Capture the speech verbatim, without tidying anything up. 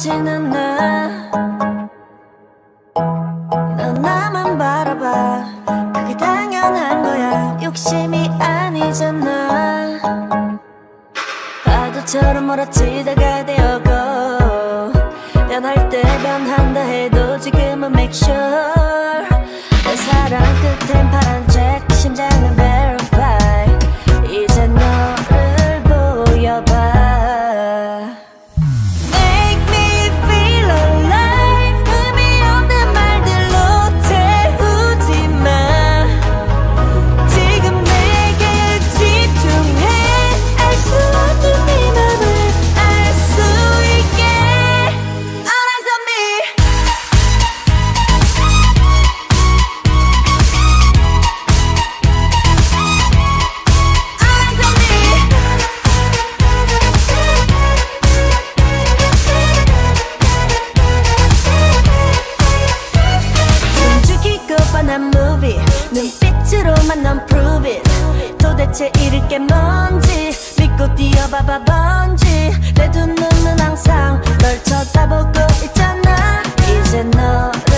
아무렇진 않아. 넌 나만 바라봐. 그게 당연한 거야. 욕심이 아니잖아. 파도처럼 몰아치다가 되어고 변할 때 변한다 해도 지금은 make sure 내 사랑 끝엔 파란색 심장은 verify. 이제 너를 보여봐. 눈빛으로만 넌 prove it. 도대체 잃을 게 뭔지 믿고 뛰어봐봐 번지. 내 두 눈은 항상 널 쳐다보고 있잖아. 이제 너